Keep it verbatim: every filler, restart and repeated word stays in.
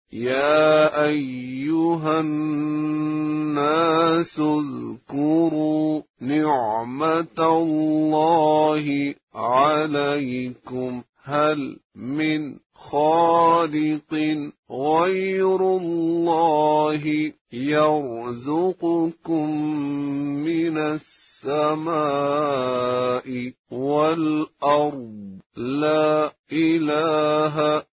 يا أيها الناس اذكروا نعمة الله عليكم هل من خالق غير الله يرزقكم من السماء والأرض لا إله